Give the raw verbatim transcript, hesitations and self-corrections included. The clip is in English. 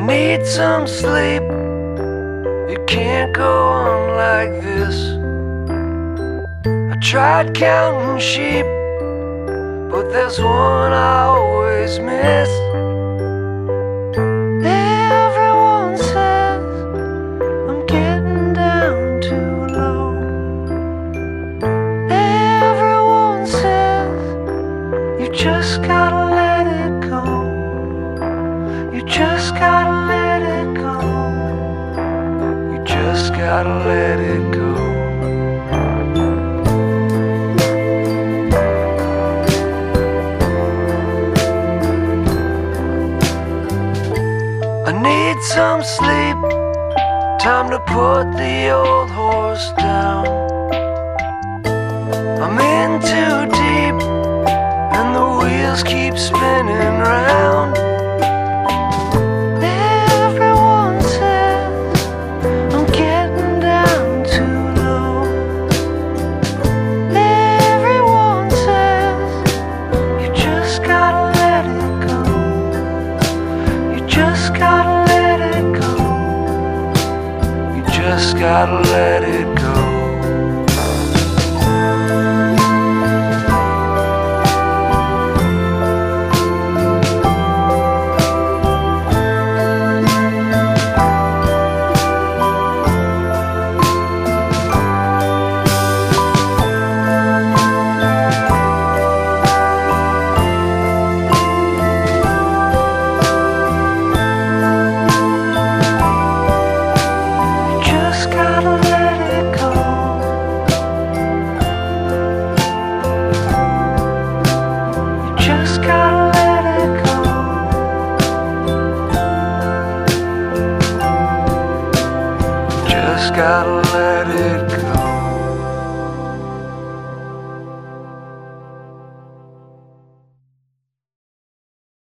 need some sleep. You can't go on like this. I tried counting sheep, but there's one I always miss. Everyone says I'm getting down too low. Everyone says you just gotta let it go. You just gotta let it go. You just gotta let it go. I need some sleep, time to put the old horse down. I'm in too deep, and the wheels keep spinning round. Everyone says I'm getting down too low. Everyone says you just gotta let it go. You just gotta let it go. You just gotta let it go. Gotta